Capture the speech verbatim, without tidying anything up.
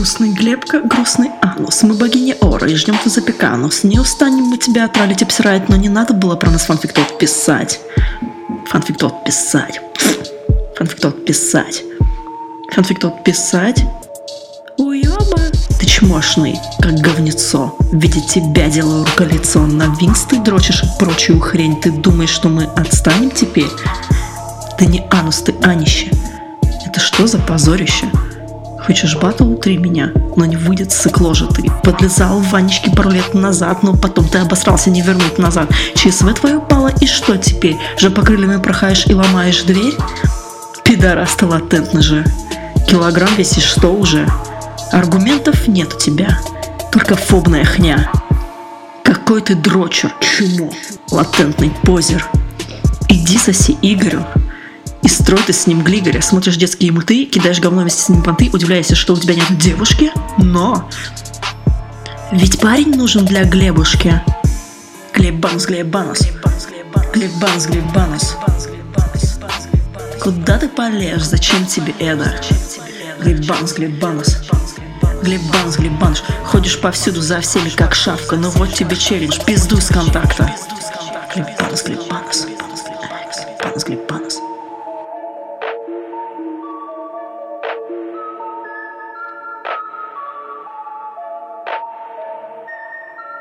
Грустный Глебка, грустный анус. Мы богини Ора и ждем ту запеканус. Не устанем мы тебя троллить и обсирать, но не надо было про нас фанфиктот писать. Фанфиктот писать. Фанфиктот писать. Фанфиктот писать. Уёба. Ты чмошный, как говнецо. Видеть тебя делаю руколицо. На винкс ты дрочишь и прочую хрень. Ты думаешь, что мы отстанем теперь? Ты не анус, ты анище. Это что за позорище? Хочешь батл, утри меня, но не выйдет, сыкло же ты. Подлезал в ваннички пару лет назад, но потом ты обосрался, не вернуть назад. ЧСВ твое упало, и что теперь? Жопокрыльями прохаешь и ломаешь дверь? Пидорас ты латентный же. Килограмм весишь что уже? Аргументов нет у тебя, только фобная хня. Какой ты дрочер, чмо, латентный позер. Иди соси Игорю. И строй ты с ним глигоря. Смотришь детские мульты, кидаешь говно вместе с ним понты, удивляешься, что у тебя нет девушки. Но ведь парень нужен для Глебушки. Глебанус, Глебанус. Глебанус, Глебанус. Куда ты полез? Зачем тебе это? Глебанус, Глебанус. Глебанус, Глебанус. Ходишь повсюду за всеми как шавка. Но вот тебе челлендж, пиздуй с контакта. Глебанус, Глебанус.